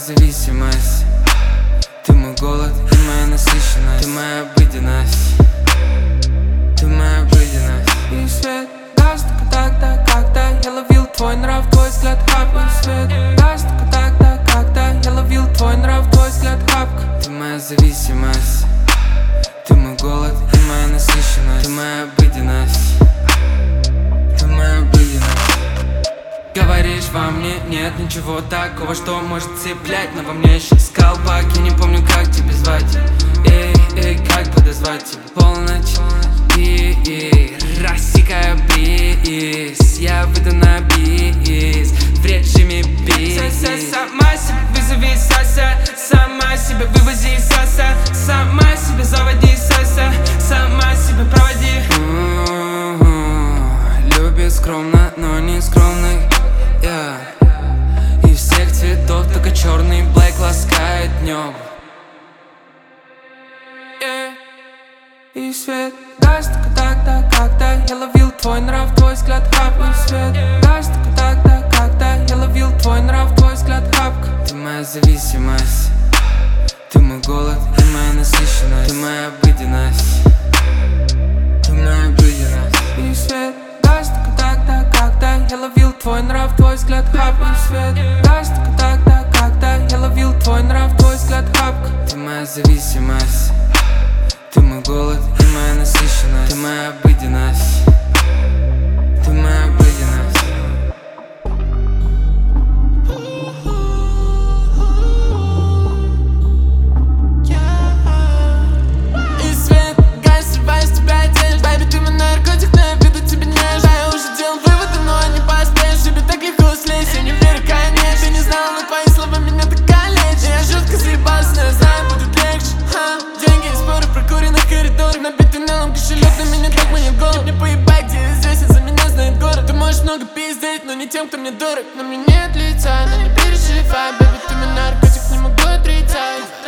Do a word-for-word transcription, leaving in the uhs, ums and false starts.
зависимость. Ты мой голод и моя насыщенность. Ты моя обыденность. Ты моя обыденность. И свет гаст только тогда, когда я ловил твой нрав, твой взгляд хапка. И свет гаст только тогда, когда я ловил твой нрав, твой взгляд хапка. Ты моя зависимость. Ты мой голод и моя насыщенность. Ты моя обыденность. Ты моя обыденность. Говоришь, во мне нет ничего такого, что может цеплять, но во мне еще скалпак. Я не помню, как тебя звать. Эй, эй, как подозвать тебя? Полночь и, и рассекая бриз. Я выйду на бис в режиме бис. Сама себе вызови Сася, сама себе вывози Саса, сама себе заводи Сася, сама себе проводи. Любит скромно, но не скромный. Yeah. И всех цветов только черный блэк ласкает днем. Yeah. И свет гаст только тогда, когда я ловил твой нрав, твой взгляд хапка. И свет гаст только тогда, когда я ловил твой нрав, твой взгляд хапка. Ты моя зависимость. Ты мой голод и моя насыщенность. Ты моя обыденность. Ты моя обыденность. И свет гаст только тогда, когда я ловил твой нрав, твой взгляд хапка. И свет гаст только тогда, когда я ловил твой нрав, твой взгляд хапка. Ты моя зависимость. Ты мой голод и моя насыщенность. Ты моя обыденность. Ты моя обыденность. Много пиздеть, но не тем, кто мне дорог. На мне нет лица, но не переживай, бэби, ты мой наркотик, не могу отрицать.